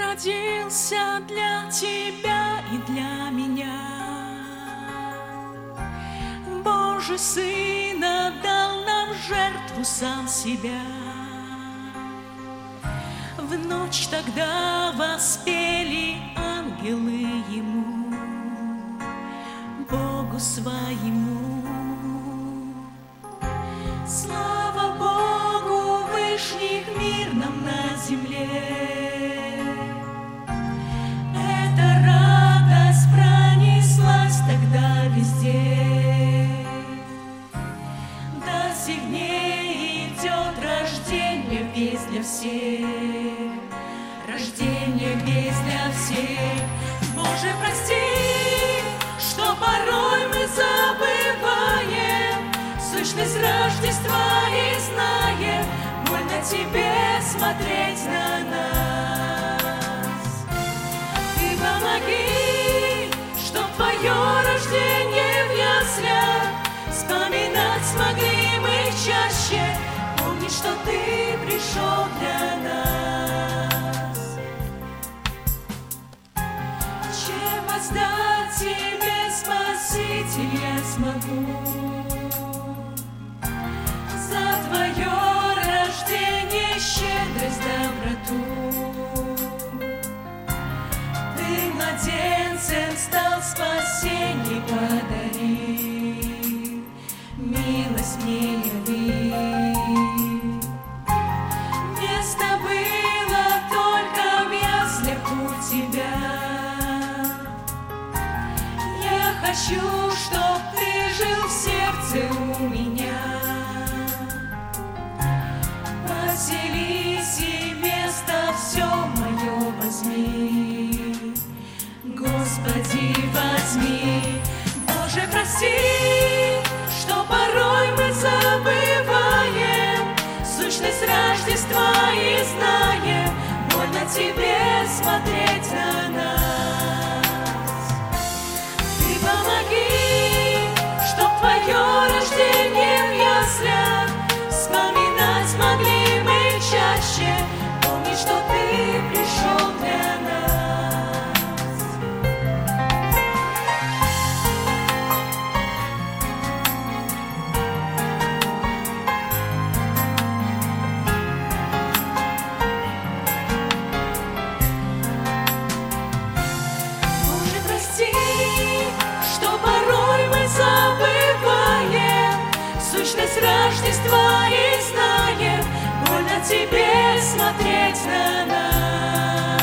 родился для тебя и для меня. Божий Сын отдал нам в жертву сам себя. В ночь тогда воспели ангелы Ему, Богу своему. Слава Богу, вышних мир нам на земле. Эта радость пронеслась тогда везде. До сих дней идет рождение весть для всех, рождение весть для всех. Боже, прости, что порой мы забываем сущность Рождества и знаем, больно Тебе смотреть на нас. Ты помоги, чтоб Твое рождение в яслях вспоминать смогли мы чаще, помнить, что Ты пришел для нас. Чем воздать Тебе, Спаситель, я смогу за Твое рождение, щедрость, доброту. Ты младенцем стал, спасение подари, милость мне яви. Место было только в яслях у Тебя. Я хочу, чтоб Ты жил в сердце у меня. Поселись и место все мое возьми, Господи, возьми. Боже, прости, что порой мы забываем сущность Рождества и знаем, больно Тебе смотреть на нас. Ты помоги, чтоб Твое рождение в яслях вспоминать могли мы чаще, помни, что Ты пришел для нас. Боже, прости, что порой мы забываем сущность Рождества и знаем, больно Тебе смотреть на нас.